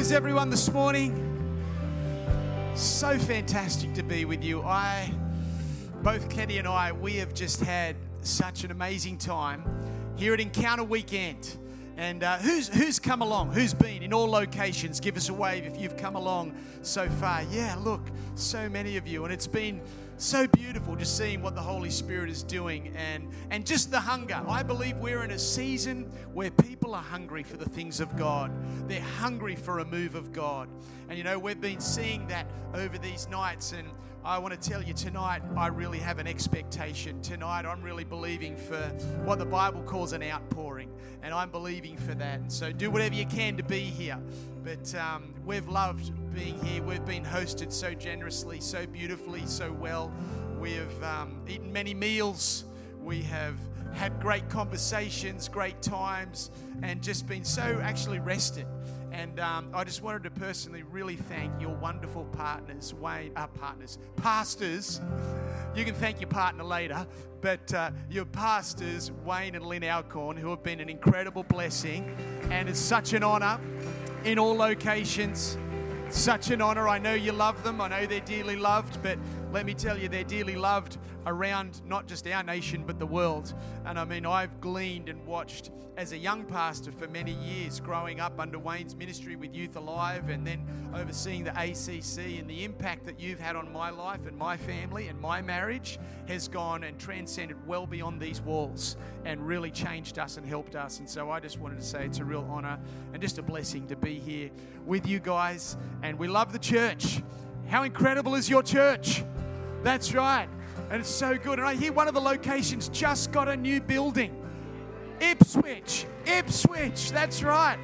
is everyone this morning? So fantastic to be with you. Both Kenny and I, we have just had such an amazing time here at Encounter Weekend. And who's come along? Who's been in all locations? Give us a wave if you've come along so far. Yeah, look, so many of you. And it's been so beautiful just seeing what the Holy Spirit is doing and just the hunger. I believe we're in a season where people are hungry for the things of God. They're hungry for a move of God. And you know, we've been seeing that over these nights, and I want to tell you tonight, I really have an expectation. Tonight, I'm really believing for what the Bible calls an outpouring, and I'm believing for that. And so do whatever you can to be here. But we've loved being here. We've been hosted so generously, so beautifully, so well. We have eaten many meals. We have had great conversations, great times, and just been so actually rested. And I just wanted to personally really thank your wonderful partners, pastors. You can thank your partner later, but your pastors, Wayne and Lynn Alcorn, who have been an incredible blessing. And it's such an honor in all locations. Such an honor. I know you love them. I know they're dearly loved, but let me tell you, they're dearly loved around not just our nation, but the world. And I mean, I've gleaned and watched as a young pastor for many years, growing up under Wayne's ministry with Youth Alive, and then overseeing the ACC, and the impact that you've had on my life and my family and my marriage has gone and transcended well beyond these walls and really changed us and helped us. And so I just wanted to say it's a real honor and just a blessing to be here with you guys. And we love the church. How incredible is your church? That's right. And it's so good. And I hear one of the locations just got a new building. Ipswich. That's right.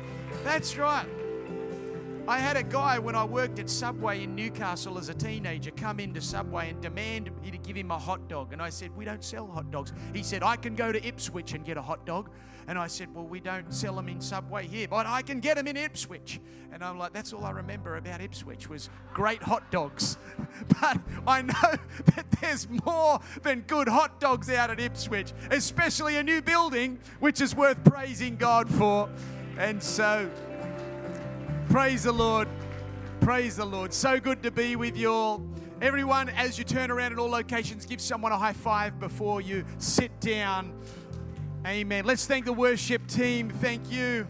I had a guy when I worked at Subway in Newcastle as a teenager come into Subway and demand me to give him a hot dog. And I said, we don't sell hot dogs. He said, I can go to Ipswich and get a hot dog. And I said, well, we don't sell them in Subway here, but I can get them in Ipswich. And I'm like, that's all I remember about Ipswich was great hot dogs. But I know that there's more than good hot dogs out at Ipswich, especially a new building, which is worth praising God for. And so, praise the Lord. Praise the Lord. So good to be with you all. Everyone, as you turn around in all locations, give someone a high five before you sit down. Amen. Let's thank the worship team. Thank you.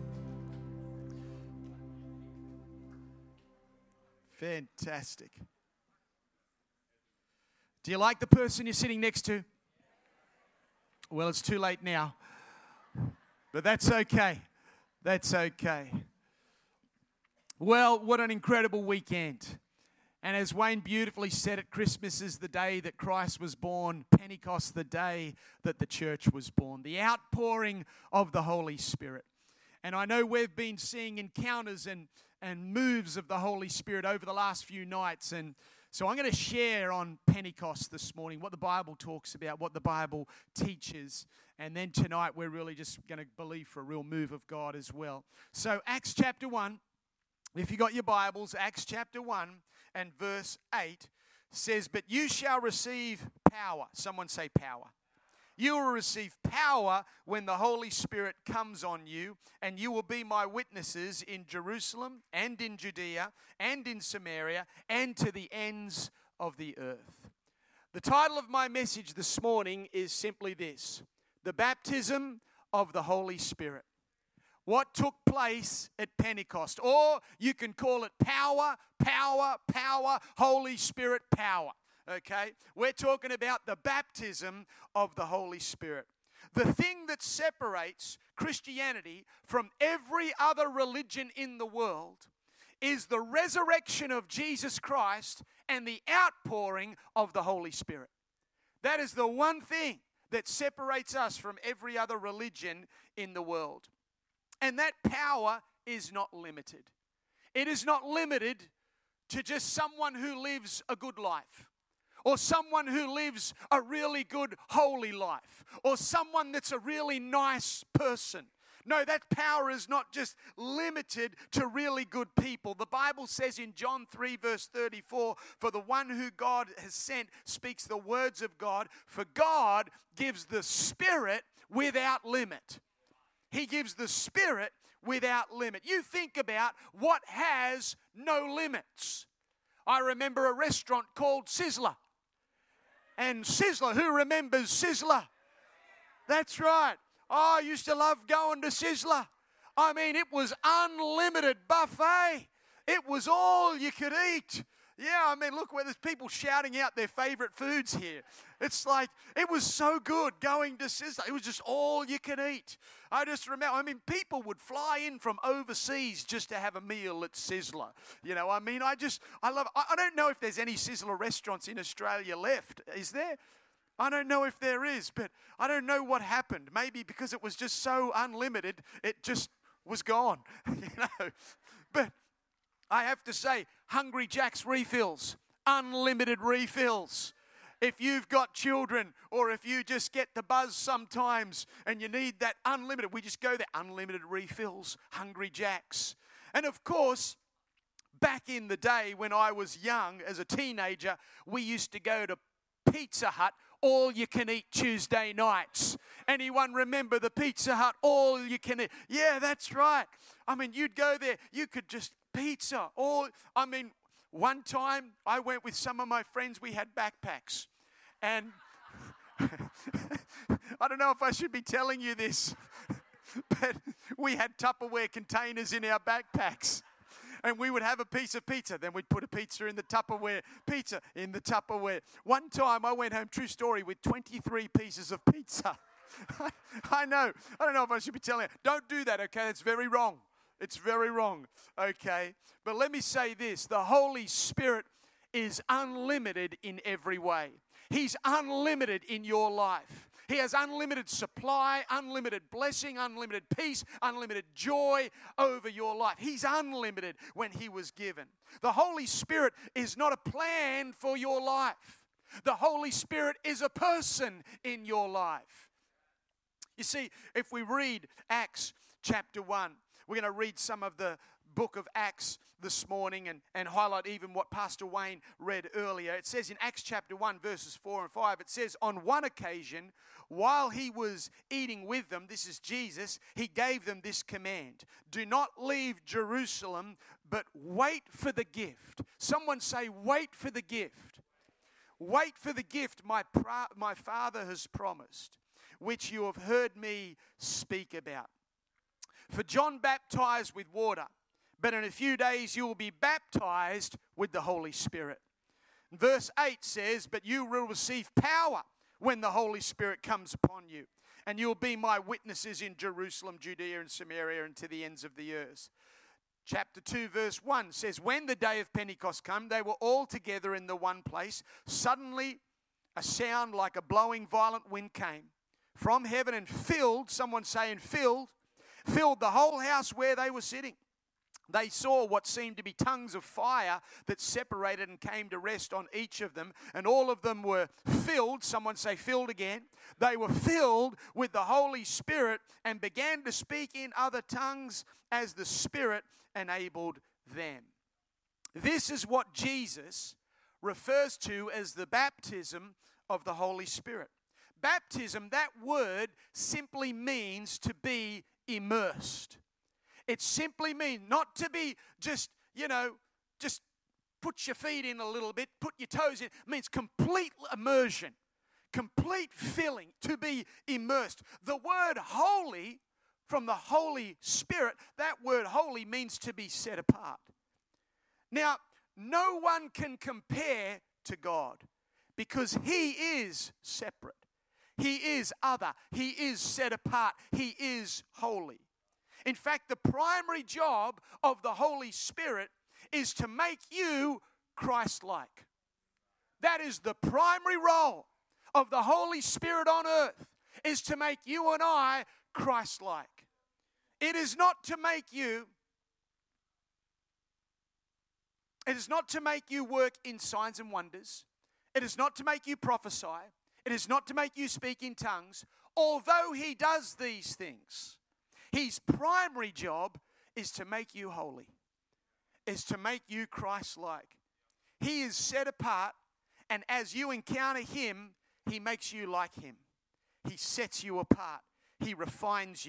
Fantastic. Do you like the person you're sitting next to? Well, it's too late now. But that's okay. That's okay. Well, what an incredible weekend. And as Wayne beautifully said it, Christmas is the day that Christ was born, Pentecost the day that the church was born, the outpouring of the Holy Spirit. And I know we've been seeing encounters and moves of the Holy Spirit over the last few nights. And so I'm going to share on Pentecost this morning, what the Bible talks about, what the Bible teaches. And then tonight we're really just going to believe for a real move of God as well. So Acts chapter 1, if you got your Bibles, Acts chapter 1 and verse 8 says, but you shall receive power. Someone say power. You will receive power when the Holy Spirit comes on you, and you will be my witnesses in Jerusalem and in Judea and in Samaria and to the ends of the earth. The title of my message this morning is simply this: the baptism of the Holy Spirit. What took place at Pentecost, or you can call it power, Holy Spirit power. Okay, we're talking about the baptism of the Holy Spirit. The thing that separates Christianity from every other religion in the world is the resurrection of Jesus Christ and the outpouring of the Holy Spirit. That is the one thing that separates us from every other religion in the world. And that power is not limited. It is not limited to just someone who lives a good life, or someone who lives a really good holy life, or someone that's a really nice person. No, that power is not just limited to really good people. The Bible says in John 3 verse 34, for the one who God has sent speaks the words of God, for God gives the Spirit without limit. He gives the Spirit without limit. You think about what has no limits. I remember a restaurant called Sizzler. And Sizzler, who remembers Sizzler? That's right. Oh, I used to love going to Sizzler. I mean, it was unlimited buffet. It was all you could eat. Yeah, I mean, look where there's people shouting out their favorite foods here. It's like, it was so good going to Sizzler. It was just all you could eat. I just remember, I mean, people would fly in from overseas just to have a meal at Sizzler. You know, I mean, I love it. I don't know if there's any Sizzler restaurants in Australia left. Is there? I don't know if there is, but I don't know what happened. Maybe because it was just so unlimited, it just was gone. You know, but I have to say, Hungry Jack's refills, unlimited refills. If you've got children or if you just get the buzz sometimes and you need that unlimited, we just go there, unlimited refills, Hungry Jack's. And of course, back in the day when I was young as a teenager, we used to go to Pizza Hut, all you can eat Tuesday nights. Anyone remember the Pizza Hut, all you can eat? Yeah, that's right. I mean, you'd go there, you could just pizza. One time I went with some of my friends, we had backpacks. And I don't know if I should be telling you this, but we had Tupperware containers in our backpacks. And we would have a piece of pizza. Then we'd put a pizza in the Tupperware. Pizza in the Tupperware. One time I went home, true story, with 23 pieces of pizza. I know. I don't know if I should be telling you. Don't do that, okay? That's very wrong. It's very wrong, okay? But let me say this. The Holy Spirit is unlimited in every way. He's unlimited in your life. He has unlimited supply, unlimited blessing, unlimited peace, unlimited joy over your life. He's unlimited when He was given. The Holy Spirit is not a plan for your life. The Holy Spirit is a person in your life. You see, if we read Acts chapter 1, we're going to read some of the book of Acts this morning and highlight even what Pastor Wayne read earlier. It says in Acts chapter 1 verses 4 and 5, it says, on one occasion, while He was eating with them, this is Jesus, He gave them this command: do not leave Jerusalem, but wait for the gift. Someone say, wait for the gift. Wait for the gift my Father has promised, which you have heard me speak about. For John baptized with water, but in a few days you will be baptized with the Holy Spirit. Verse 8 says, but you will receive power when the Holy Spirit comes upon you, and you will be my witnesses in Jerusalem, Judea, and Samaria, and to the ends of the earth. Chapter 2 verse 1 says, when the day of Pentecost came, they were all together in the one place. Suddenly a sound like a blowing violent wind came from heaven and filled, someone say, and filled the whole house where they were sitting. They saw what seemed to be tongues of fire that separated and came to rest on each of them. And all of them were filled, someone say filled again. They were filled with the Holy Spirit and began to speak in other tongues as the Spirit enabled them. This is what Jesus refers to as the baptism of the Holy Spirit. Baptism, that word simply means to be immersed. It simply means not to be just put your feet in a little bit, put your toes in. It means complete immersion, complete filling, to be immersed. The word holy, from the Holy Spirit, that word holy means to be set apart. Now, no one can compare to God because He is separate. He is other. He is set apart. He is holy. In fact, the primary job of the Holy Spirit is to make you Christ-like. That is the primary role of the Holy Spirit on earth, is to make you and I Christ-like. It is not to make you work in signs and wonders. It is not to make you prophesy. It is not to make you speak in tongues. Although He does these things, His primary job is to make you holy, is to make you Christ-like. He is set apart, and as you encounter Him, He makes you like Him. He sets you apart. He refines you.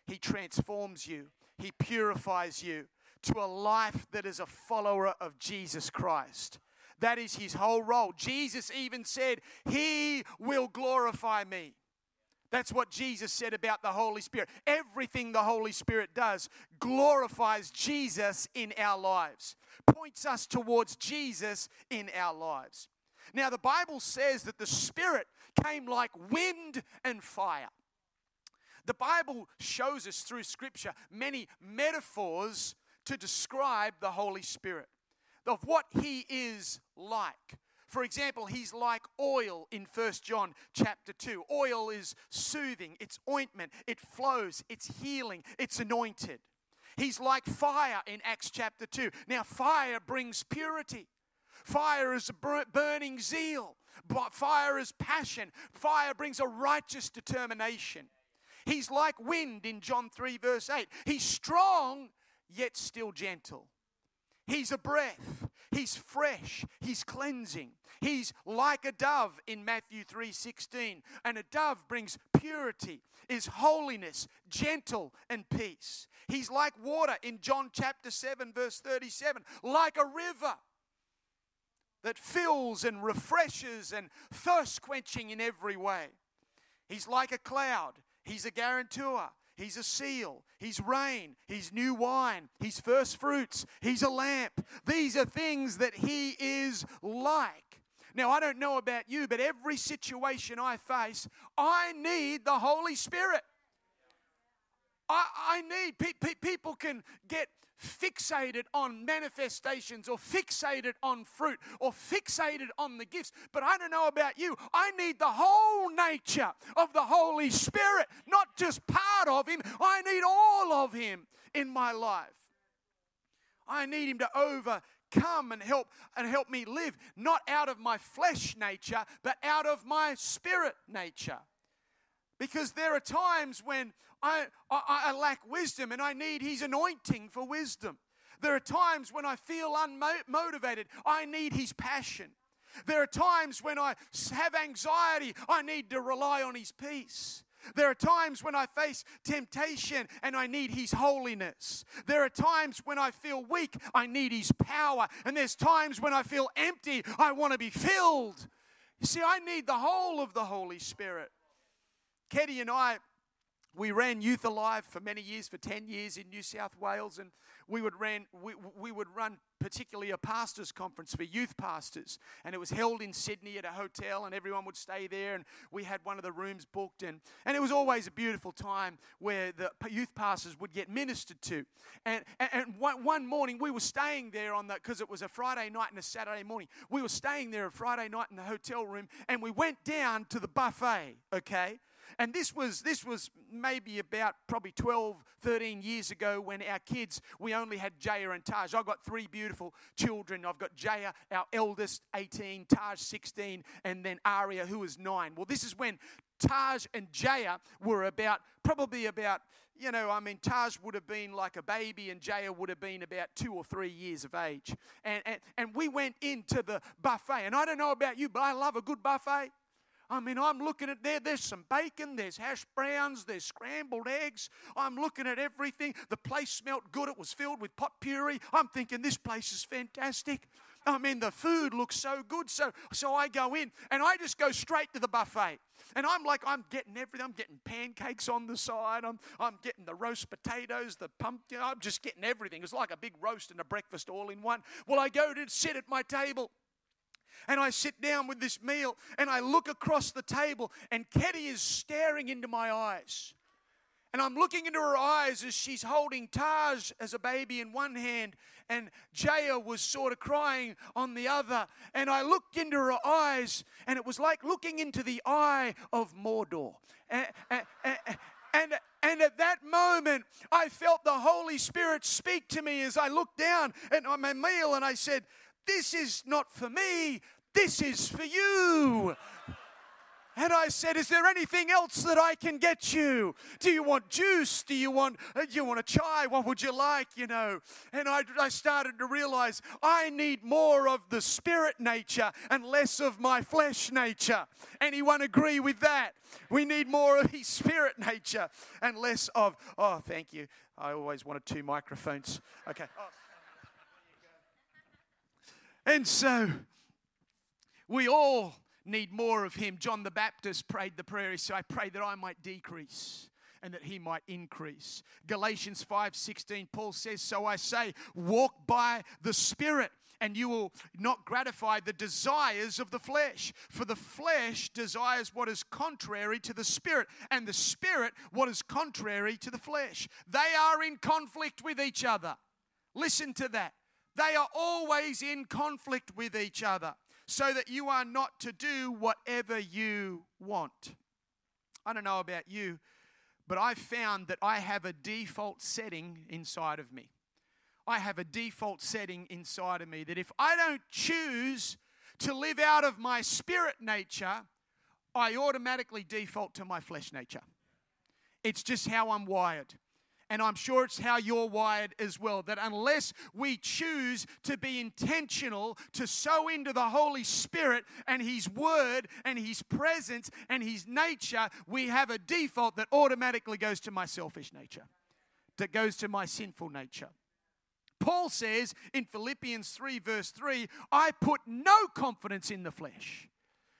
He transforms you. He purifies you to a life that is a follower of Jesus Christ. That is his whole role. Jesus even said, he will glorify me. That's what Jesus said about the Holy Spirit. Everything the Holy Spirit does glorifies Jesus in our lives, points us towards Jesus in our lives. Now, the Bible says that the Spirit came like wind and fire. The Bible shows us through Scripture many metaphors to describe the Holy Spirit, of what he is like. For example, he's like oil in 1 John chapter 2. Oil is soothing, it's ointment, it flows, it's healing, it's anointed. He's like fire in Acts chapter 2. Now, fire brings purity. Fire is a burning zeal. Fire is passion. Fire brings a righteous determination. He's like wind in John 3 verse 8. He's strong, yet still gentle. He's a breath. He's fresh. He's cleansing. He's like a dove in Matthew 3:16. And a dove brings purity, is holiness, gentle, and peace. He's like water in John chapter 7 verse 37. Like a river that fills and refreshes and thirst quenching in every way. He's like a cloud. He's a guarantor. He's a seal. He's rain. He's new wine. He's first fruits. He's a lamp. These are things that he is like. Now, I don't know about you, but every situation I face, I need the Holy Spirit. I need, people can get fixated on manifestations or fixated on fruit or fixated on the gifts. But I don't know about you. I need the whole nature of the Holy Spirit, not just part of him. I need all of him in my life. I need him to overcome and help me live, not out of my flesh nature, but out of my spirit nature. Because there are times when I lack wisdom and I need his anointing for wisdom. There are times when I feel unmotivated. I need his passion. There are times when I have anxiety. I need to rely on his peace. There are times when I face temptation and I need his holiness. There are times when I feel weak. I need his power. And there's times when I feel empty. I want to be filled. You see, I need the whole of the Holy Spirit. Ketty and I, we ran Youth Alive for many years, for 10 years in New South Wales, and we would run particularly a pastors' conference for youth pastors, and it was held in Sydney at a hotel, and everyone would stay there, and we had one of the rooms booked, and it was always a beautiful time where the youth pastors would get ministered to. And one morning we were staying there because it was a Friday night and a Saturday morning. We were staying there a Friday night in the hotel room, and we went down to the buffet, okay? And this was maybe about probably 12, 13 years ago when our kids, we only had Jaya and Taj. I've got 3 beautiful children. I've got Jaya, our eldest, 18, Taj, 16, and then Aria, who is 9. Well, this is when Taj and Jaya were probably about, Taj would have been like a baby and Jaya would have been about 2 or 3 years of age. And we went into the buffet. And I don't know about you, but I love a good buffet. I'm looking at there's some bacon, there's hash browns, there's scrambled eggs. I'm looking at everything. The place smelled good. It was filled with pot puree. I'm thinking this place is fantastic. The food looks so good. So I go in and I just go straight to the buffet. And I'm getting everything. I'm getting pancakes on the side. I'm getting the roast potatoes, the pumpkin. I'm just getting everything. It's like a big roast and a breakfast all in one. Well, I go to sit at my table. And I sit down with this meal and I look across the table and Ketty is staring into my eyes. And I'm looking into her eyes as she's holding Taj as a baby in one hand and Jaya was sort of crying on the other. And I looked into her eyes and it was like looking into the eye of Mordor. And at that moment, I felt the Holy Spirit speak to me as I looked down at my meal and I said, "This is not for me, this is for you." And I said, is there anything else that I can get you? Do you want juice? Do you want a chai? What would you like, And I started to realize I need more of the spirit nature and less of my flesh nature. Anyone agree with that? We need more of his spirit nature and less of, oh, thank you. I always wanted 2 microphones. Okay. Oh. And so we all need more of him. John the Baptist prayed the prayer. He said, I pray that I might decrease and that he might increase. Galatians 5:16, Paul says, so I say, walk by the Spirit, and you will not gratify the desires of the flesh. For the flesh desires what is contrary to the Spirit, and the Spirit what is contrary to the flesh. They are in conflict with each other. Listen to that. They are always in conflict with each other, so that you are not to do whatever you want. I don't know about you, but I've found that I have a default setting inside of me. I have a default setting inside of me that if I don't choose to live out of my spirit nature, I automatically default to my flesh nature. It's just how I'm wired. And I'm sure it's how you're wired as well, that unless we choose to be intentional to sow into the Holy Spirit and His Word and His presence and His nature, we have a default that automatically goes to my selfish nature, that goes to my sinful nature. Paul says in Philippians 3 verse 3, I put no confidence in the flesh.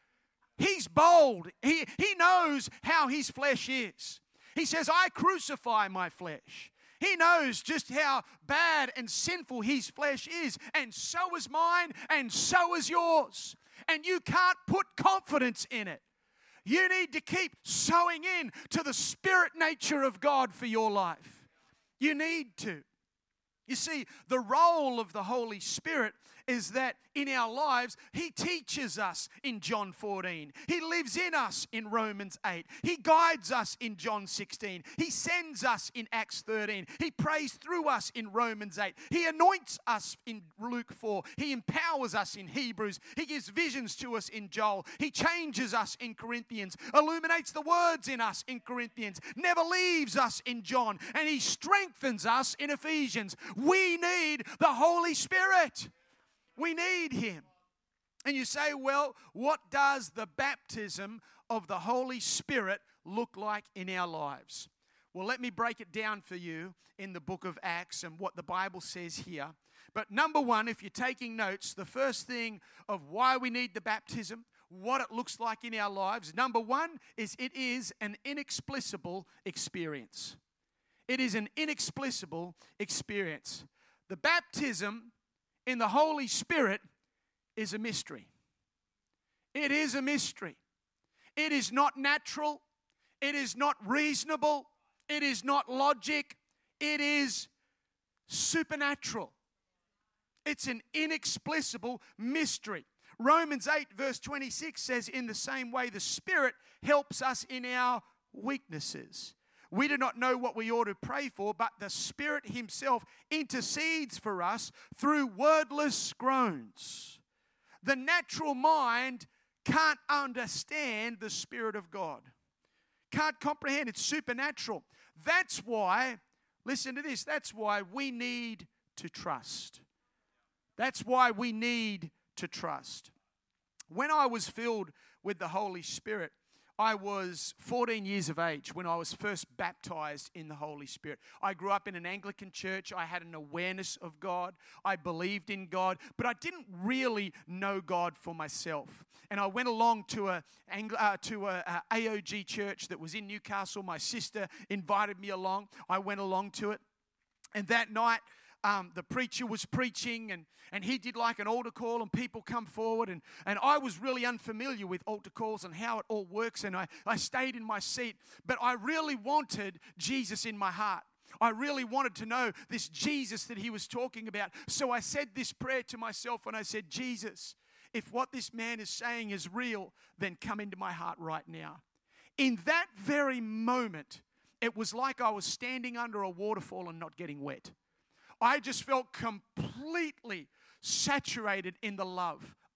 He's bold. He knows how his flesh is. He says, I crucify my flesh. He knows just how bad and sinful his flesh is. And so is mine, and so is yours. And you can't put confidence in it. You need to keep sowing in to the spirit nature of God for your life. You need to. You see, the role of the Holy Spirit is that in our lives, He teaches us in John 14. He lives in us in Romans 8. He guides us in John 16. He sends us in Acts 13. He prays through us in Romans 8. He anoints us in Luke 4. He empowers us in Hebrews. He gives visions to us in Joel. He changes us in Corinthians, illuminates the words in us in Corinthians, never leaves us in John, and He strengthens us in Ephesians. We need the Holy Spirit. We need Him. And you say, well, what does the baptism of the Holy Spirit look like in our lives? Well, let me break it down for you in the book of Acts and what the Bible says here. But number one, if you're taking notes, the first thing of why we need the baptism, what it looks like in our lives, number one is it is an inexplicable experience. It is an inexplicable experience. The baptism in the Holy Spirit is a mystery. It is a mystery. It is not natural. It is not reasonable. It is not logic. It is supernatural. It's an inexplicable mystery. Romans 8 verse 26 says, in the same way the Spirit helps us in our weaknesses. We do not know what we ought to pray for, but the Spirit Himself intercedes for us through wordless groans. The natural mind can't understand the Spirit of God. Can't comprehend. It's supernatural. That's why, listen to this, that's why we need to trust. That's why we need to trust. When I was filled with the Holy Spirit, I was 14 years of age when I was first baptized in the Holy Spirit. I grew up in an Anglican church. I had an awareness of God. I believed in God, but I didn't really know God for myself. And I went along to a AOG church that was in Newcastle. My sister invited me along. I went along to it. And that night, the preacher was preaching and he did like an altar call and people come forward and I was really unfamiliar with altar calls and how it all works, and I stayed in my seat, but I really wanted Jesus in my heart. I really wanted to know this Jesus that he was talking about. So I said this prayer to myself and I said, Jesus, if what this man is saying is real, then come into my heart right now. In that very moment, it was like I was standing under a waterfall and not getting wet. I just felt completely saturated in the love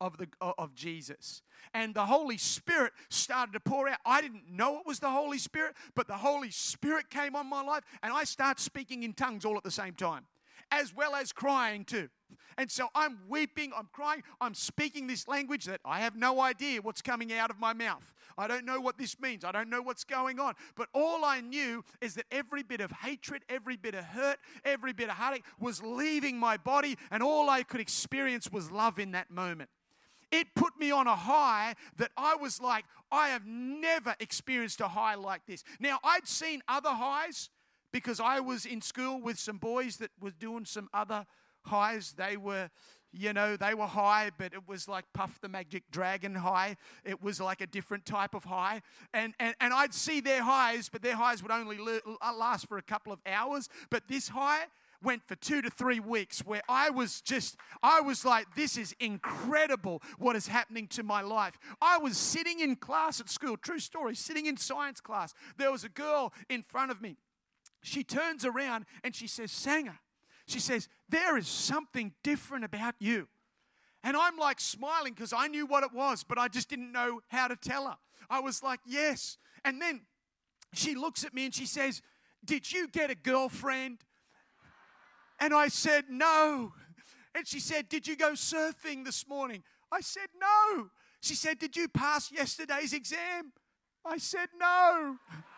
of Jesus. And the Holy Spirit started to pour out. I didn't know it was the Holy Spirit, but the Holy Spirit came on my life, and I started speaking in tongues all at the same time, as well as crying too. And so I'm weeping, I'm crying, I'm speaking this language that I have no idea what's coming out of my mouth. I don't know what this means. I don't know what's going on. But all I knew is that every bit of hatred, every bit of hurt, every bit of heartache was leaving my body, and all I could experience was love in that moment. It put me on a high that I was like, I have never experienced a high like this. Now, I'd seen other highs because I was in school with some boys that were doing some other highs. They were high, but it was like Puff the Magic Dragon high. It was like a different type of high. And I'd see their highs, but their highs would only last for a couple of hours. But this high went for 2 to 3 weeks, where I was like, this is incredible what is happening to my life. I was sitting in class at school, true story, sitting in science class. There was a girl in front of me. She turns around and she says, Sanger, she says, there is something different about you. And I'm like smiling because I knew what it was, but I just didn't know how to tell her. I was like, yes. And then she looks at me and she says, did you get a girlfriend? And I said, no. And she said, did you go surfing this morning? I said, no. She said, did you pass yesterday's exam? I said, no.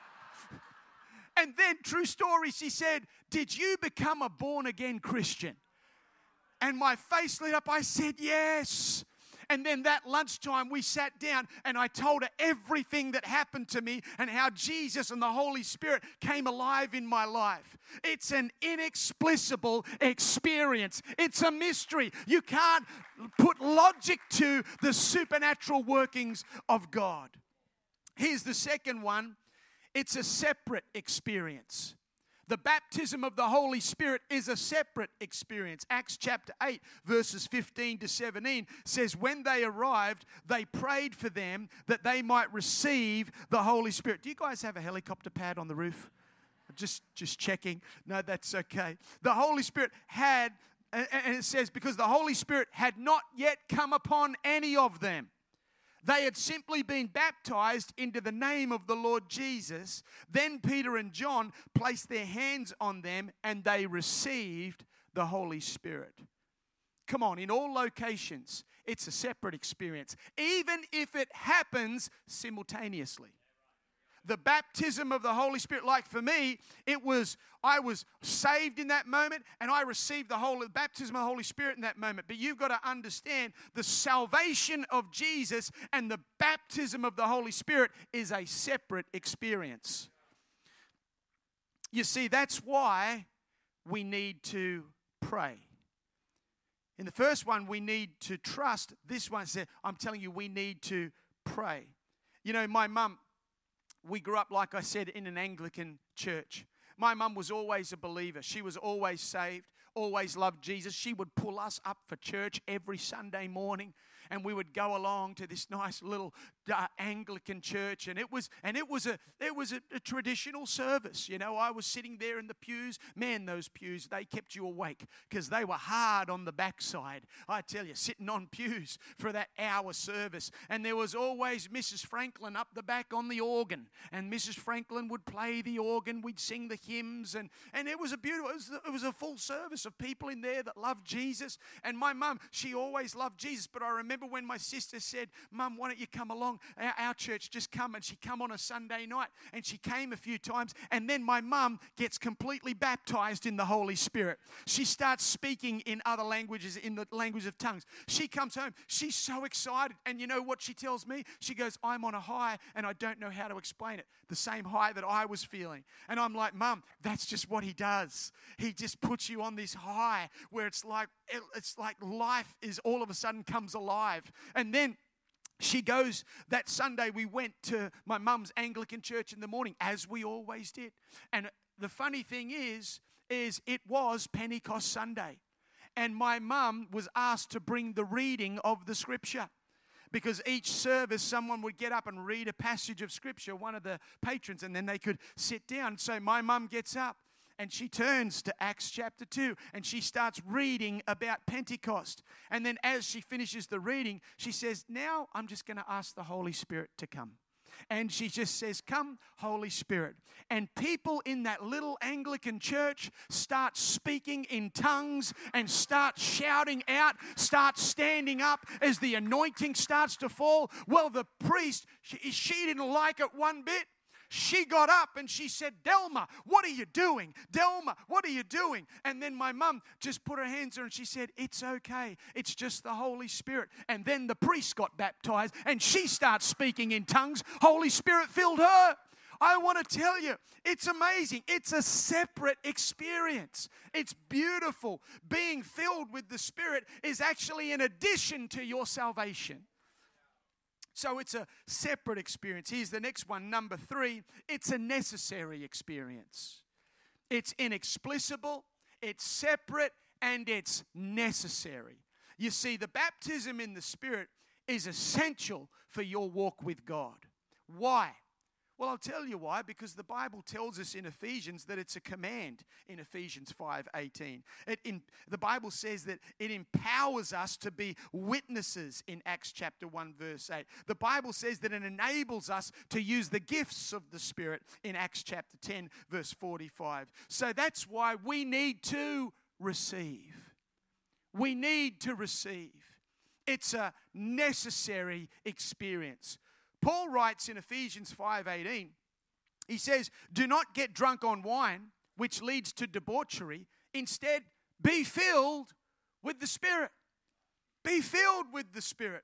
And then, true story, she said, did you become a born-again Christian? And my face lit up. I said, yes. And then that lunchtime, we sat down and I told her everything that happened to me and how Jesus and the Holy Spirit came alive in my life. It's an inexplicable experience. It's a mystery. You can't put logic to the supernatural workings of God. Here's the second one. It's a separate experience. The baptism of the Holy Spirit is a separate experience. Acts chapter 8, verses 15 to 17 says, when they arrived, they prayed for them that they might receive the Holy Spirit. Do you guys have a helicopter pad on the roof? Just checking. No, that's okay. The Holy Spirit had, and it says, because the Holy Spirit had not yet come upon any of them. They had simply been baptized into the name of the Lord Jesus. Then Peter and John placed their hands on them and they received the Holy Spirit. Come on, in all locations, it's a separate experience, even if it happens simultaneously. The baptism of the Holy Spirit, like for me, I was saved in that moment and I received the baptism of the Holy Spirit in that moment. But you've got to understand the salvation of Jesus and the baptism of the Holy Spirit is a separate experience. You see, that's why we need to pray. In the first one, we need to trust. This one said, I'm telling you, we need to pray. You know, my mum, we grew up, like I said, in an Anglican church. My mum was always a believer. She was always saved, always loved Jesus. She would pull us up for church every Sunday morning, and we would go along to this nice little Anglican church, and it was a traditional service. You know, I was sitting there in the pews. Man, those pews, they kept you awake because they were hard on the backside. I tell you, sitting on pews for that hour service, and there was always Mrs. Franklin up the back on the organ, and Mrs. Franklin would play the organ. We'd sing the hymns, and it was it was a full service of people in there that loved Jesus. And my mum, she always loved Jesus, but I remember when my sister said, Mum, why don't you come along? Our church, just come. And she come on a Sunday night, and she came a few times, and then my mum gets completely baptized in the Holy Spirit. She starts speaking in other languages, in the language of tongues. She comes home. She's so excited, and you know what she tells me? She goes, I'm on a high, and I don't know how to explain it. The same high that I was feeling. And I'm like, Mum, that's just what he does. He just puts you on this high where it's like life is all of a sudden comes alive. And then she goes, that Sunday we went to my mum's Anglican church in the morning, as we always did. And the funny thing is it was Pentecost Sunday. And my mum was asked to bring the reading of the scripture. Because each service, someone would get up and read a passage of scripture, one of the patrons, and then they could sit down. So my mum gets up And she turns to Acts chapter 2 and she starts reading about Pentecost. And then as she finishes the reading, she says, now I'm just going to ask the Holy Spirit to come. And she just says, come, Holy Spirit. And people in that little Anglican church start speaking in tongues and start shouting out, start standing up as the anointing starts to fall. Well, the priest, she didn't like it one bit. She got up and she said, Delma, what are you doing? Delma, what are you doing? And then my mum just put her hands on her and she said, it's okay. It's just the Holy Spirit. And then the priest got baptized and she starts speaking in tongues. Holy Spirit filled her. I want to tell you, it's amazing. It's a separate experience. It's beautiful. Being filled with the Spirit is actually in addition to your salvation. So it's a separate experience. Here's the next one, number 3. It's a necessary experience. It's inexplicable, it's separate, and it's necessary. You see, the baptism in the Spirit is essential for your walk with God. Why? Well, I'll tell you why, because the Bible tells us in Ephesians that it's a command in Ephesians 5:18. The Bible says that it empowers us to be witnesses in Acts chapter 1 verse 8. The Bible says that it enables us to use the gifts of the Spirit in Acts chapter 10 verse 45. So that's why we need to receive. We need to receive. It's a necessary experience. Paul writes in Ephesians 5:18, he says, do not get drunk on wine, which leads to debauchery. Instead, be filled with the Spirit. Be filled with the Spirit.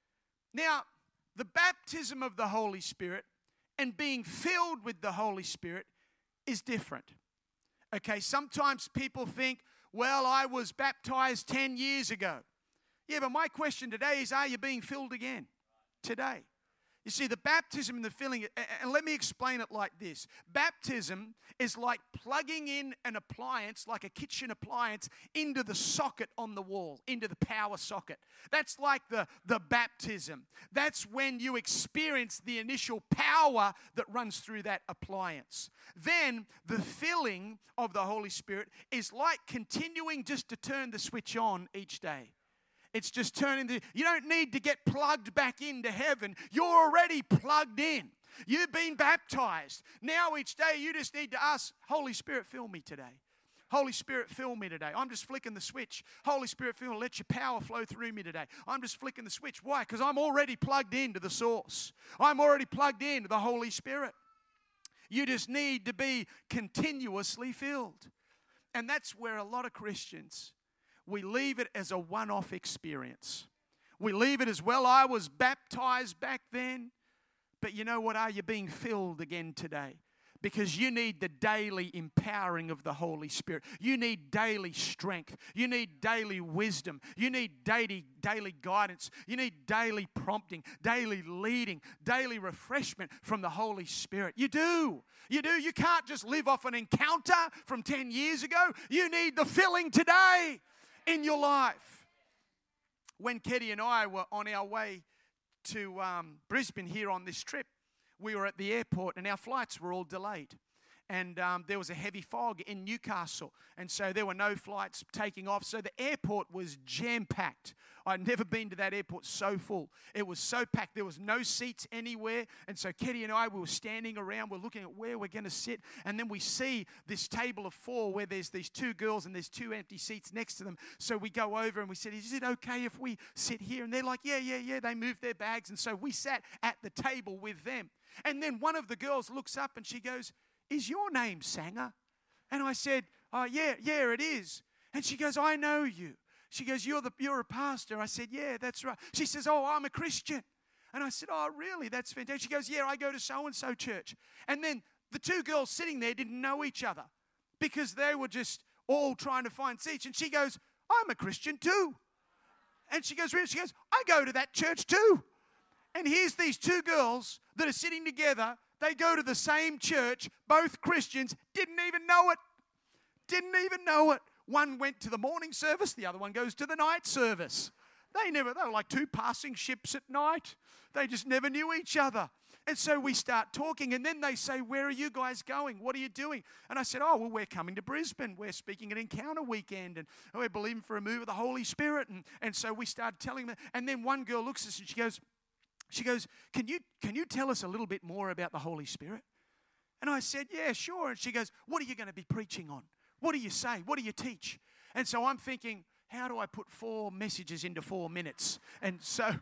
Now, the baptism of the Holy Spirit and being filled with the Holy Spirit is different. Okay, sometimes people think, well, I was baptized 10 years ago. Yeah, but my question today is, are you being filled again today? You see, the baptism and the filling, and let me explain it like this. Baptism is like plugging in an appliance, like a kitchen appliance, into the socket on the wall, into the power socket. That's like the baptism. That's when you experience the initial power that runs through that appliance. Then the filling of the Holy Spirit is like continuing just to turn the switch on each day. It's just turning you don't need to get plugged back into heaven. You're already plugged in. You've been baptized. Now each day you just need to ask, Holy Spirit, fill me today. Holy Spirit, fill me today. I'm just flicking the switch. Holy Spirit, fill me. Let your power flow through me today. I'm just flicking the switch. Why? Because I'm already plugged into the source. I'm already plugged into the Holy Spirit. You just need to be continuously filled. And that's where a lot of Christians, we leave it as a one-off experience. We leave it as, well, I was baptized back then, but you know what? Are you being filled again today? Because you need the daily empowering of the Holy Spirit. You need daily strength. You need daily wisdom. You need daily guidance. You need daily prompting, daily leading, daily refreshment from the Holy Spirit. You do. You do. You can't just live off an encounter from 10 years ago. You need the filling today in your life. When Ketty and I were on our way to Brisbane here on this trip, we were at the airport and our flights were all delayed. And there was a heavy fog in Newcastle. And so there were no flights taking off. So the airport was jam-packed. I'd never been to that airport so full. It was so packed. There was no seats anywhere. And so Ketty and I, we were standing around. We're looking at where we're going to sit. And then we see this table of 4 where there's these 2 girls and there's 2 empty seats next to them. So we go over and we said, is it okay if we sit here? And they're like, yeah. They moved their bags. And so we sat at the table with them. And then one of the girls looks up and she goes, is your name Sanger? And I said, oh, yeah, it is. And she goes, I know you. She goes, you're a pastor. I said, yeah, that's right. She says, oh, I'm a Christian. And I said, oh, really? That's fantastic. She goes, yeah, I go to so-and-so church. And then the 2 girls sitting there didn't know each other because they were just all trying to find seats. And she goes, I'm a Christian too. And she goes, really? She goes, I go to that church too. And here's these 2 girls that are sitting together. They go to the same church, both Christians, didn't even know it. Didn't even know it. One went to the morning service, the other one goes to the night service. They were like 2 passing ships at night. They just never knew each other. And so we start talking, and then they say, where are you guys going? What are you doing? And I said, oh, well, we're coming to Brisbane. We're speaking at Encounter Weekend, and we're believing for a move of the Holy Spirit. And so we started telling them, and then one girl looks at us and she goes, can you tell us a little bit more about the Holy Spirit? And I said, yeah, sure. And she goes, what are you going to be preaching on? What do you say? What do you teach? And so I'm thinking, how do I put 4 messages into 4 minutes? And so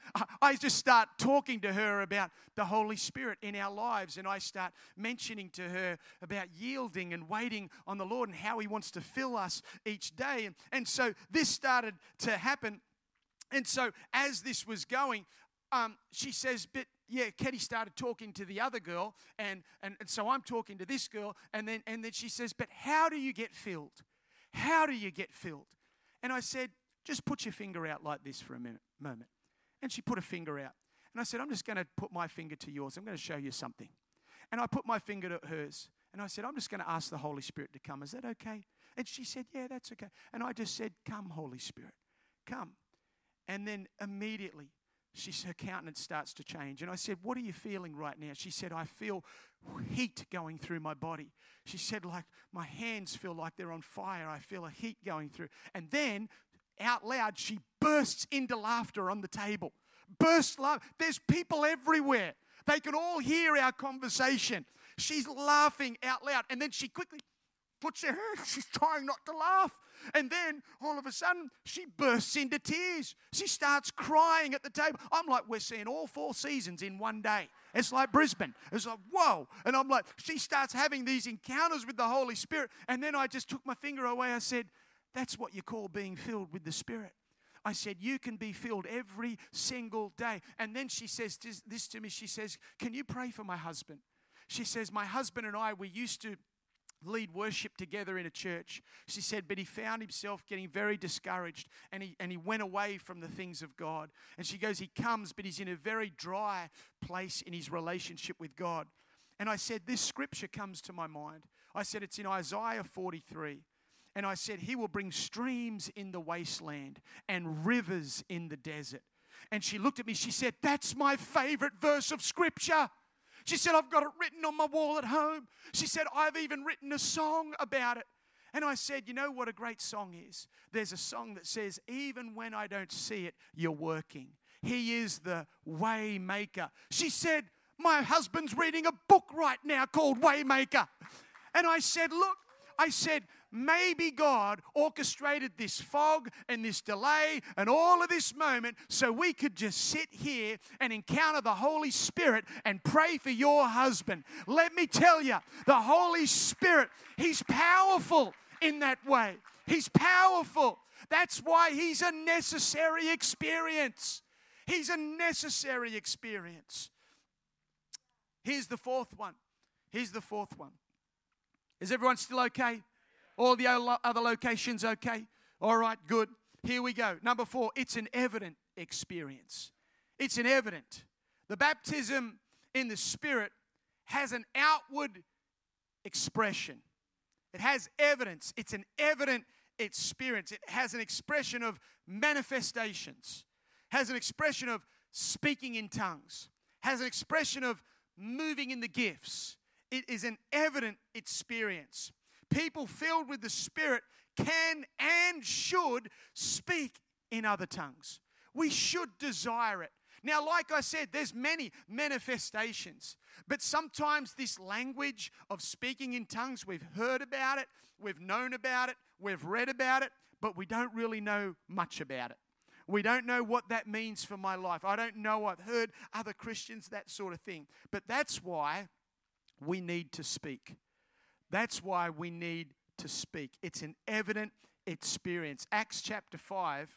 I just start talking to her about the Holy Spirit in our lives. And I start mentioning to her about yielding and waiting on the Lord and how He wants to fill us each day. And so this started to happen. And so as this was going, she says, but yeah, Ketty started talking to the other girl, and so I'm talking to this girl, and then she says, but how do you get filled? How do you get filled? And I said, just put your finger out like this for a moment. And she put a finger out. And I said, I'm just going to put my finger to yours. I'm going to show you something. And I put my finger to hers. And I said, I'm just going to ask the Holy Spirit to come. Is that okay? And she said, yeah, that's okay. And I just said, come, Holy Spirit, come. And then immediately, her countenance starts to change. And I said, what are you feeling right now? She said, I feel heat going through my body. She said, like, my hands feel like they're on fire. I feel a heat going through. And then, out loud, she bursts into laughter on the table. Burst laugh. There's people everywhere. They can all hear our conversation. She's laughing out loud. And then she quickly puts her hand. She's trying not to laugh. And then, all of a sudden, she bursts into tears. She starts crying at the table. I'm like, we're seeing all 4 seasons in one day. It's like Brisbane. It's like, whoa. And I'm like, she starts having these encounters with the Holy Spirit. And then I just took my finger away. I said, that's what you call being filled with the Spirit. I said, you can be filled every single day. And then she says this to me. She says, can you pray for my husband? She says, my husband and I, we used to lead worship together in a church. She said, but he found himself getting very discouraged, and he went away from the things of God. And she goes, he comes, but he's in a very dry place in his relationship with God. And I said, this scripture comes to my mind. I said, it's in Isaiah 43. And I said, he will bring streams in the wasteland and rivers in the desert. And she looked at me, she said, that's my favorite verse of scripture. She said, I've got it written on my wall at home. She said, I've even written a song about it. And I said, you know what a great song is? There's a song that says, even when I don't see it, you're working. He is the way maker. She said, my husband's reading a book right now called Waymaker. And I said, look, maybe God orchestrated this fog and this delay and all of this moment so we could just sit here and encounter the Holy Spirit and pray for your husband. Let me tell you, the Holy Spirit, He's powerful in that way. He's powerful. That's why He's a necessary experience. He's a necessary experience. Here's the fourth one. Is everyone still okay? All the other locations okay? All right, good. Here we go. Number 4, it's an evident experience. It's an evident. The baptism in the Spirit has an outward expression. It has evidence. It's an evident experience. It has an expression of manifestations. Has an expression of speaking in tongues. Has an expression of moving in the gifts. It is an evident experience. People filled with the Spirit can and should speak in other tongues. We should desire it. Now, like I said, there's many manifestations. But sometimes this language of speaking in tongues, we've heard about it, we've known about it, we've read about it, but we don't really know much about it. We don't know what that means for my life. I don't know. I've heard other Christians, that sort of thing. But that's why we need to speak. That's why we need to speak. It's an evident experience. Acts chapter 5,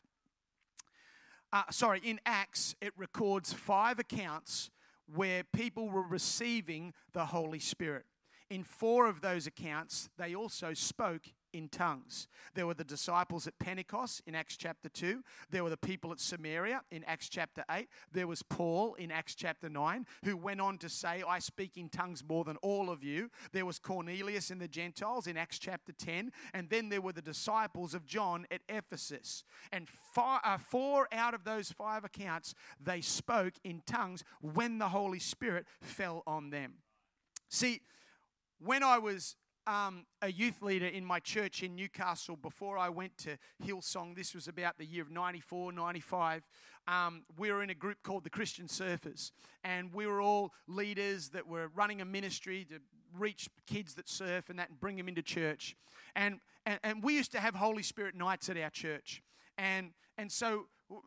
in Acts, it records 5 accounts where people were receiving the Holy Spirit. In 4 of those accounts, they also spoke in tongues. There were the disciples at Pentecost in Acts chapter 2. There were the people at Samaria in Acts chapter 8. There was Paul in Acts chapter 9, who went on to say, I speak in tongues more than all of you. There was Cornelius and the Gentiles in Acts chapter 10. And then there were the disciples of John at Ephesus. And four out of those 5 accounts, they spoke in tongues when the Holy Spirit fell on them. See, when I was a youth leader in my church in Newcastle before I went to Hillsong, this was about the year of 94, 95, we were in a group called the Christian Surfers, and we were all leaders that were running a ministry to reach kids that surf and that and bring them into church. And we used to have Holy Spirit nights at our church. And so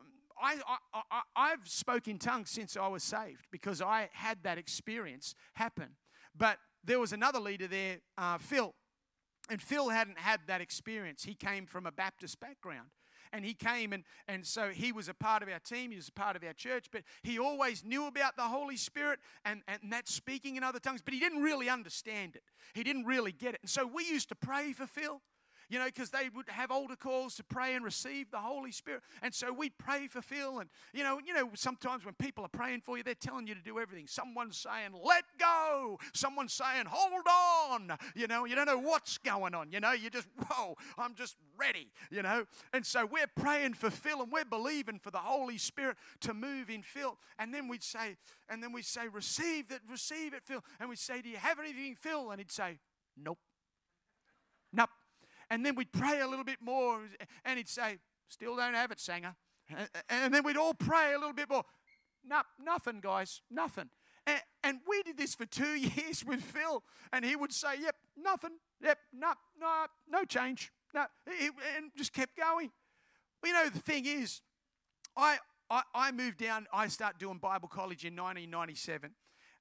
I've spoken in tongues since I was saved because I had that experience happen. But there was another leader there, Phil, and Phil hadn't had that experience. He came from a Baptist background, and he came, and so he was a part of our team, he was a part of our church, but he always knew about the Holy Spirit and that speaking in other tongues, but he didn't really understand it. He didn't really get it. And so we used to pray for Phil, you know, because they would have altar calls to pray and receive the Holy Spirit. And so we'd pray for Phil. And, you know, sometimes when people are praying for you, they're telling you to do everything. Someone's saying, let go. Someone's saying, hold on. You know, you don't know what's going on. You know, you just, whoa, I'm just ready, you know. And so we're praying for Phil and we're believing for the Holy Spirit to move in Phil. And then we'd say, receive it, Phil. And we'd say, do you have anything, Phil? And he'd say, nope. Nope. And then we'd pray a little bit more, and he'd say, still don't have it, Sanger. And then we'd all pray a little bit more. Nothing, guys, nothing. And we did this for 2 years with Phil, and he would say, yep, nothing, yep, no change, no, and just kept going. Well, you know, the thing is, I moved down, I started doing Bible college in 1997.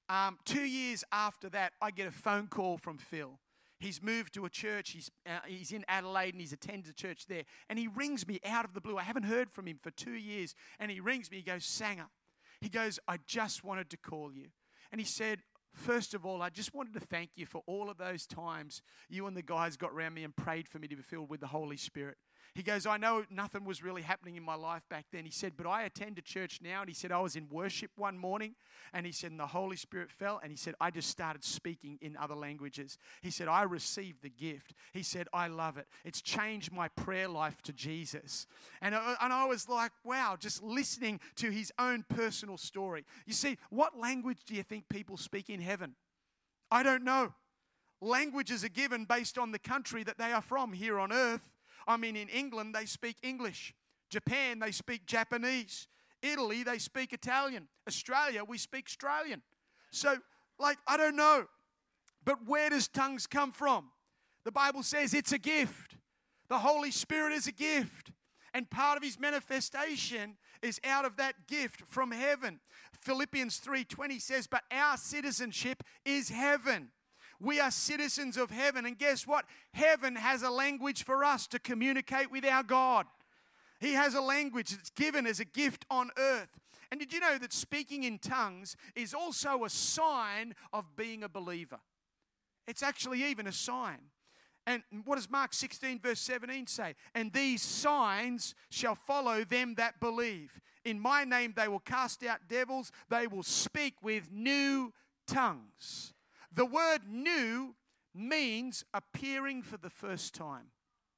2 years after that, I get a phone call from Phil. He's moved to a church, he's in Adelaide, and he's attended a church there. And he rings me out of the blue. I haven't heard from him for 2 years. And he rings me, he goes, Sanger. He goes, I just wanted to call you. And he said, first of all, I just wanted to thank you for all of those times you and the guys got around me and prayed for me to be filled with the Holy Spirit. He goes, I know nothing was really happening in my life back then. He said, but I attend a church now. And he said, I was in worship one morning. And he said, and the Holy Spirit fell. And he said, I just started speaking in other languages. He said, I received the gift. He said, I love it. It's changed my prayer life to Jesus. And I was like, wow, just listening to his own personal story. You see, what language do you think people speak in heaven? I don't know. Languages are given based on the country that they are from here on earth. I mean, in England, they speak English. Japan, they speak Japanese. Italy, they speak Italian. Australia, we speak Australian. So, I don't know. But where does tongues come from? The Bible says it's a gift. The Holy Spirit is a gift. And part of his manifestation is out of that gift from heaven. Philippians 3:20 says, but our citizenship is heaven. We are citizens of heaven, and guess what? Heaven has a language for us to communicate with our God. He has a language that's given as a gift on earth. And did you know that speaking in tongues is also a sign of being a believer? It's actually even a sign. And what does Mark 16 verse 17 say? And these signs shall follow them that believe. In my name they will cast out devils. They will speak with new tongues. The word new means appearing for the first time.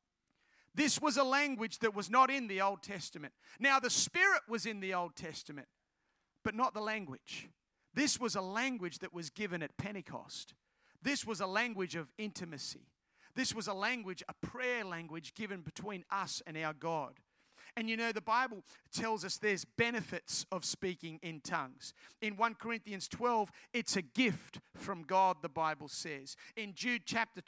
This was a language that was not in the Old Testament. Now, the Spirit was in the Old Testament, but not the language. This was a language that was given at Pentecost. This was a language of intimacy. This was a language, a prayer language given between us and our God. And you know, the Bible tells us there's benefits of speaking in tongues. In 1 Corinthians 12, it's a gift from God, the Bible says. In Jude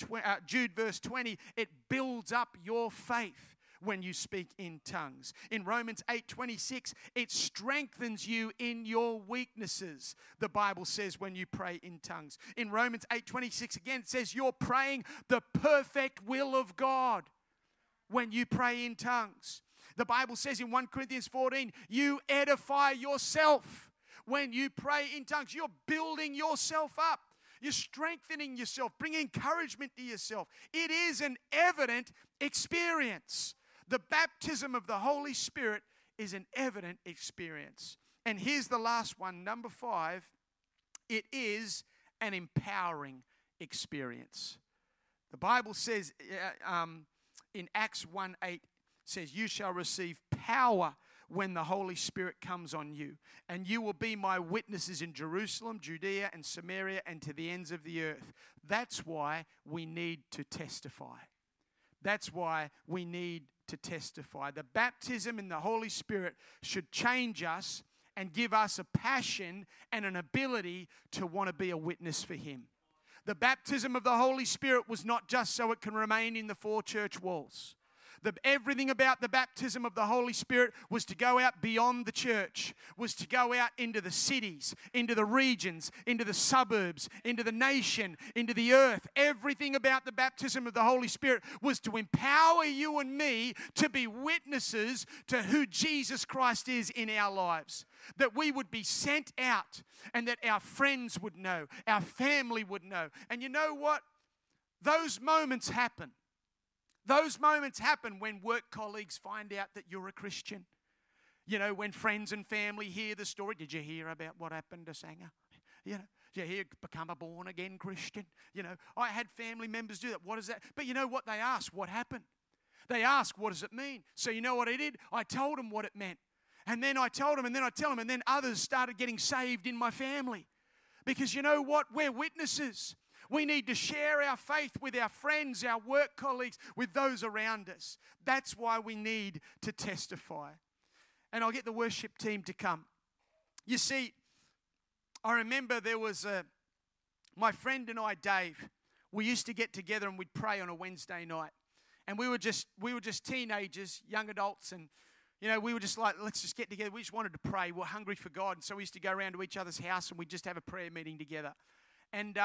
verse 20, it builds up your faith when you speak in tongues. In Romans 8:26, it strengthens you in your weaknesses, the Bible says, when you pray in tongues. In Romans 8:26 again, it says you're praying the perfect will of God when you pray in tongues. The Bible says in 1 Corinthians 14, you edify yourself when you pray in tongues. You're building yourself up. You're strengthening yourself, bringing encouragement to yourself. It is an evident experience. The baptism of the Holy Spirit is an evident experience. And here's the last one, number 5. It is an empowering experience. The Bible says in Acts 1:8 says, "You shall receive power when the Holy Spirit comes on you, and you will be my witnesses in Jerusalem, Judea, and Samaria, and to the ends of the earth." That's why we need to testify. That's why we need to testify. The baptism in the Holy Spirit should change us and give us a passion and an ability to want to be a witness for Him. The baptism of the Holy Spirit was not just so it can remain in the 4 church walls. Everything about the baptism of the Holy Spirit was to go out beyond the church, was to go out into the cities, into the regions, into the suburbs, into the nation, into the earth. Everything about the baptism of the Holy Spirit was to empower you and me to be witnesses to who Jesus Christ is in our lives. That we would be sent out and that our friends would know, our family would know. And you know what? Those moments happen. Those moments happen when work colleagues find out that you're a Christian. You know, when friends and family hear the story. Did you hear about what happened to Sanger? You know, did you hear become a born-again Christian? You know, I had family members do that. What is that? But you know what? They ask, what happened? They ask, what does it mean? So you know what I did? I told them what it meant. And then I told them, and then I tell them, and then others started getting saved in my family. Because you know what? We're witnesses. We need to share our faith with our friends, our work colleagues, with those around us. That's why we need to testify. And I'll get the worship team to come. You see, I remember there was my friend and I, Dave, we used to get together and we'd pray on a Wednesday night. And we were just teenagers, young adults, and you know, we were just like, let's just get together. We just wanted to pray. We were hungry for God. And so we used to go around to each other's house and we'd just have a prayer meeting together. And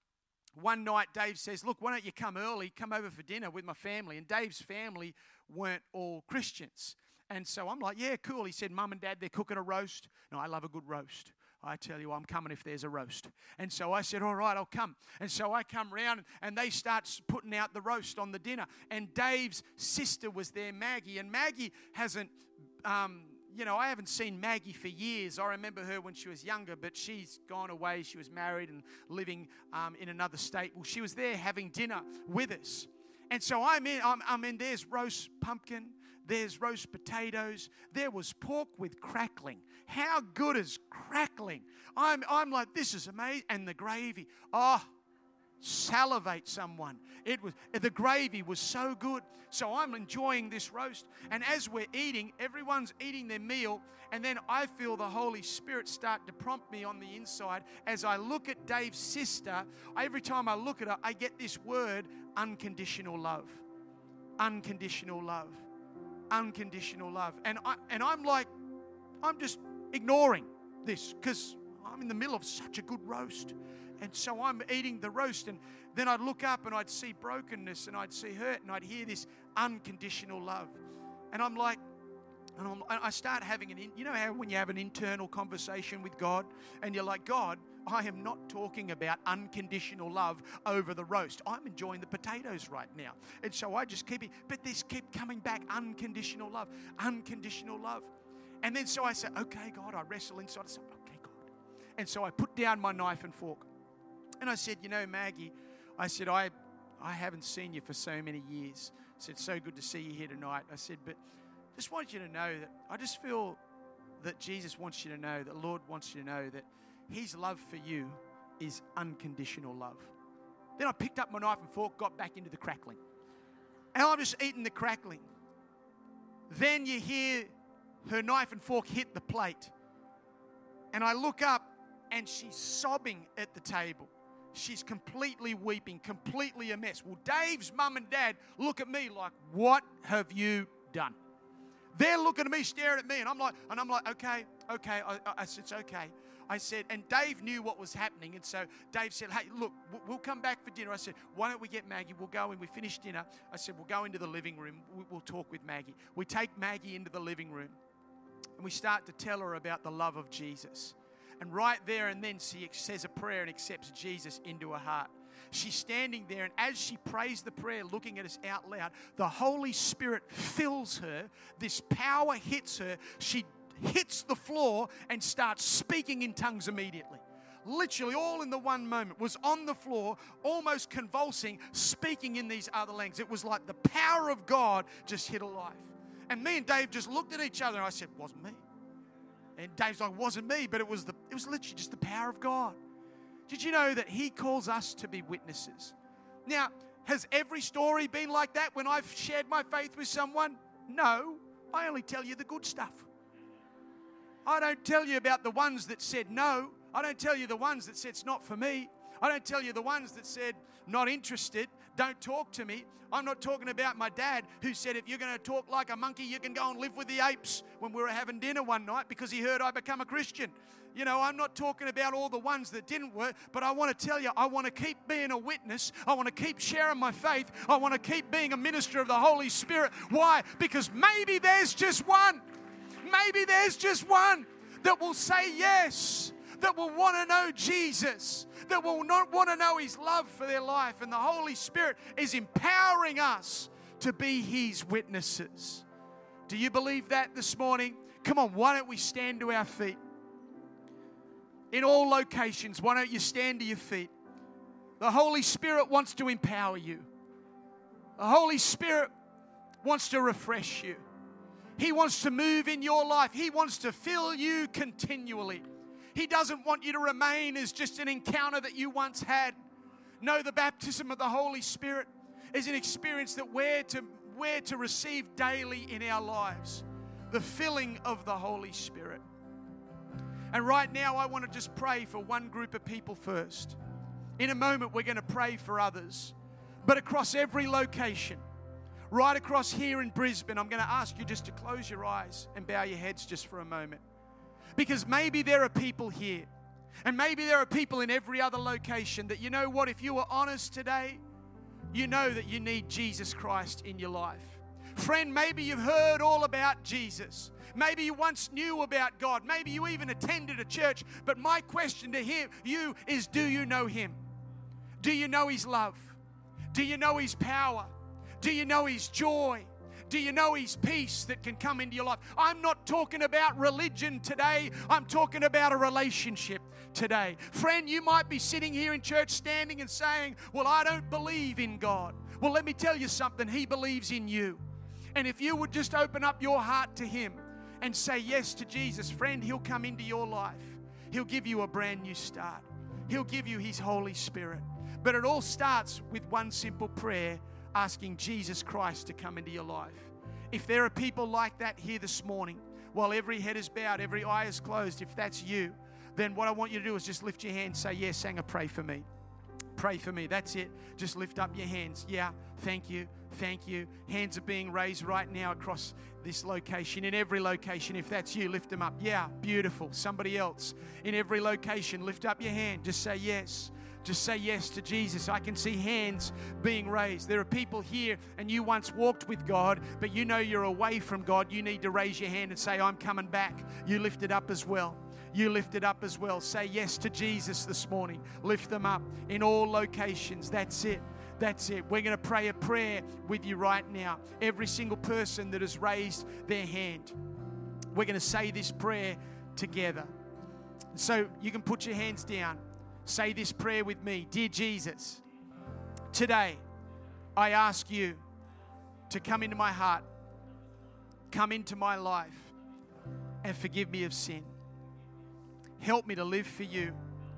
one night, Dave says, look, why don't you come early, come over for dinner with my family. And Dave's family weren't all Christians. And so I'm like, yeah, cool. He said, Mum and Dad, they're cooking a roast. No, I love a good roast. I tell you, I'm coming if there's a roast. And so I said, all right, I'll come. And so I come round and they start putting out the roast on the dinner. And Dave's sister was there, Maggie. And Maggie hasn't, I haven't seen Maggie for years. I remember her when she was younger, but she's gone away. She was married and living in another state. Well, she was there having dinner with us. And so I'm in, there's roast pumpkin, there's roast potatoes, there was pork with crackling. How good is crackling? I'm like, this is amazing. And the gravy, salivate someone. The gravy was so good. So I'm enjoying this roast. And as we're eating, everyone's eating their meal. And then I feel the Holy Spirit start to prompt me on the inside. As I look at Dave's sister, every time I look at her, I get this word, unconditional love. Unconditional love. Unconditional love. And I'm like, I'm just ignoring this because I'm in the middle of such a good roast. And so I'm eating the roast, and then I'd look up and I'd see brokenness and I'd see hurt and I'd hear this unconditional love. And I'm like, I start having you know how when you have an internal conversation with God and you're like, God, I am not talking about unconditional love over the roast. I'm enjoying the potatoes right now. And so I just keep it, but this kept coming back, unconditional love, unconditional love. And then so I said, okay, God, I wrestle inside. I said, okay, God. And so I put down my knife and fork. And I said, you know, Maggie, I said, I haven't seen you for so many years. I said, so good to see you here tonight. I said, but just want you to know that I just feel that Jesus wants you to know, that the Lord wants you to know that His love for you is unconditional love. Then I picked up my knife and fork, got back into the crackling. And I'm just eating the crackling. Then you hear her knife and fork hit the plate. And I look up and she's sobbing at the table. She's completely weeping, completely a mess. Well, Dave's mum and dad look at me like, what have you done? They're looking at me, staring at me, and I'm like, okay. I said, it's okay. I said, and Dave knew what was happening, and so Dave said, hey, look, we'll come back for dinner. I said, why don't we get Maggie? We'll go in. We finish dinner. I said, we'll go into the living room. We'll talk with Maggie. We take Maggie into the living room, and we start to tell her about the love of Jesus. And right there and then she says a prayer and accepts Jesus into her heart. She's standing there, and as she prays the prayer, looking at us out loud, the Holy Spirit fills her. This power hits her. She hits the floor and starts speaking in tongues immediately. Literally all in the one moment, was on the floor, almost convulsing, speaking in these other languages. It was like the power of God just hit her life. And me and Dave just looked at each other, and I said, wasn't me. And Dave's like, wasn't me, but it was literally just the power of God. Did you know that He calls us to be witnesses? Now, has every story been like that when I've shared my faith with someone? No, I only tell you the good stuff. I don't tell you about the ones that said no. I don't tell you the ones that said it's not for me. I don't tell you the ones that said not interested, don't talk to me. I'm not talking about my dad who said if you're going to talk like a monkey, you can go and live with the apes when we were having dinner one night because he heard I become a Christian. You know, I'm not talking about all the ones that didn't work, but I want to tell you, I want to keep being a witness. I want to keep sharing my faith. I want to keep being a minister of the Holy Spirit. Why? Because maybe there's just one. Maybe there's just one that will say yes, that will want to know Jesus, that will not want to know His love for their life. And the Holy Spirit is empowering us to be His witnesses. Do you believe that this morning? Come on, why don't we stand to our feet? In all locations, why don't you stand to your feet? The Holy Spirit wants to empower you. The Holy Spirit wants to refresh you. He wants to move in your life. He wants to fill you continually. He doesn't want you to remain as just an encounter that you once had. No, the baptism of the Holy Spirit is an experience that we're to receive daily in our lives. The filling of the Holy Spirit. And right now, I want to just pray for one group of people first. In a moment, we're going to pray for others. But across every location, right across here in Brisbane, I'm going to ask you just to close your eyes and bow your heads just for a moment. Because maybe there are people here, and maybe there are people in every other location that, you know what, if you were honest today, you know that you need Jesus Christ in your life. Friend, maybe you've heard all about Jesus. Maybe you once knew about God. Maybe you even attended a church. But my question to you is, do you know Him? Do you know His love? Do you know His power? Do you know His joy? Do you know His peace that can come into your life? I'm not talking about religion today. I'm talking about a relationship today. Friend, you might be sitting here in church standing and saying, well, I don't believe in God. Well, let me tell you something. He believes in you. And if you would just open up your heart to Him and say yes to Jesus, friend, He'll come into your life. He'll give you a brand new start. He'll give you His Holy Spirit. But it all starts with one simple prayer, asking Jesus Christ to come into your life. If there are people like that here this morning, while every head is bowed, every eye is closed, if that's you, then what I want you to do is just lift your hand and say, yes, Sanger, pray for me. Pray for me. That's it. Just lift up your hands. Yeah, thank you. Thank you. Hands are being raised right now across this location. In every location, if that's you, lift them up. Yeah, beautiful. Somebody else. In every location, lift up your hand. Just say yes. Just say yes to Jesus. I can see hands being raised. There are people here and you once walked with God, but you know you're away from God. You need to raise your hand and say, I'm coming back. You lift it up as well. You lift it up as well. Say yes to Jesus this morning. Lift them up in all locations. That's it. That's it. We're going to pray a prayer with you right now. Every single person that has raised their hand, we're going to say this prayer together. So you can put your hands down. Say this prayer with me. Dear Jesus, today I ask you to come into my heart, come into my life, and forgive me of sin. Help me to live for you.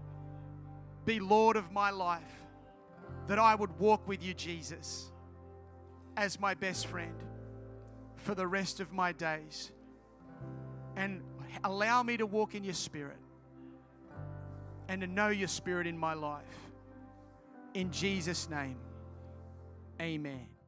Be Lord of my life, that I would walk with you, Jesus, as my best friend for the rest of my days. And allow me to walk in your Spirit and to know your Spirit in my life. In Jesus' name, amen.